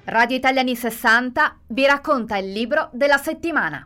Radio Italia anni 60 vi racconta il libro della settimana.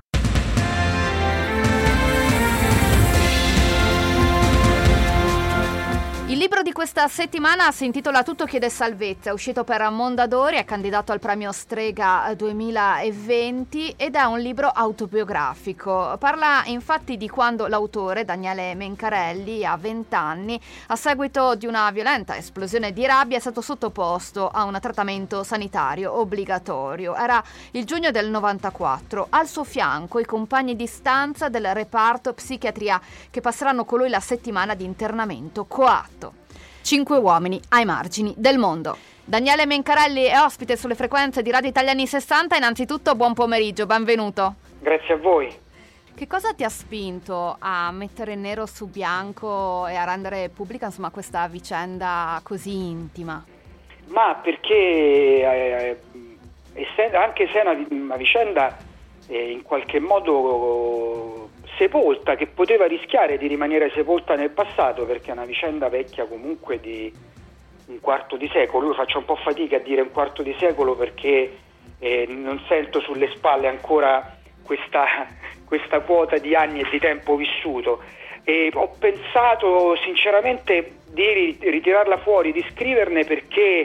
Il libro di questa settimana si intitola Tutto chiede salvezza, è uscito per Mondadori, è candidato al premio Strega 2020 ed è un libro autobiografico. Parla infatti di quando l'autore, Daniele Mencarelli, a 20 anni, a seguito di una violenta esplosione di rabbia, è stato sottoposto a un trattamento sanitario obbligatorio. Era il giugno del 94. Al suo fianco i compagni di stanza del reparto psichiatria che passeranno con lui la settimana di internamento coatto. 5 uomini ai margini del mondo. Daniele Mencarelli è ospite sulle frequenze di Radio Italia anni 60. Innanzitutto buon pomeriggio, benvenuto. Grazie a voi. Che cosa ti ha spinto a mettere nero su bianco e a rendere pubblica questa vicenda così intima? Ma perché anche se è una vicenda in qualche modo sepolta, che poteva rischiare di rimanere sepolta nel passato, perché è una vicenda vecchia comunque di un quarto di secolo. Io faccio un po' fatica a dire un quarto di secolo perché non sento sulle spalle ancora questa quota di anni e di tempo vissuto, e ho pensato sinceramente di ritirarla fuori, di scriverne, perché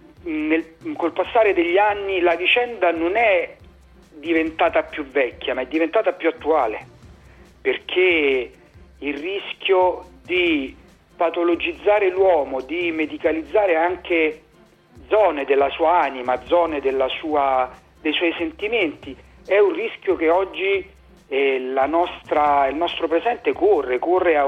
col passare degli anni la vicenda non è diventata più vecchia, ma è diventata più attuale, perché il rischio di patologizzare l'uomo, di medicalizzare anche zone della sua anima, zone dei suoi sentimenti, è un rischio che oggi il nostro presente corre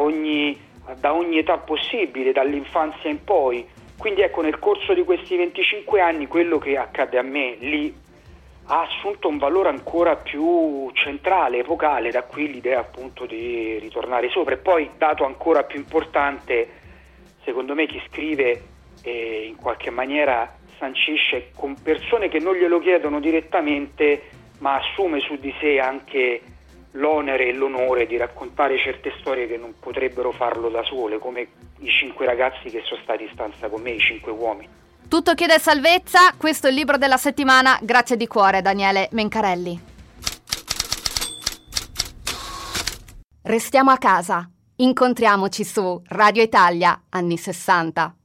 da ogni età possibile, dall'infanzia in poi. Quindi ecco, nel corso di questi 25 anni quello che accadde a me lì ha assunto un valore ancora più centrale, epocale, da qui l'idea appunto di ritornare sopra. E poi, dato ancora più importante, secondo me, chi scrive in qualche maniera sancisce con persone che non glielo chiedono direttamente, ma assume su di sé anche l'onere e l'onore di raccontare certe storie che non potrebbero farlo da sole, come i 5 ragazzi che sono stati in stanza con me, i 5 uomini. Tutto chiede salvezza, questo è il libro della settimana. Grazie di cuore, Daniele Mencarelli. Restiamo a casa. Incontriamoci su Radio Italia anni 60.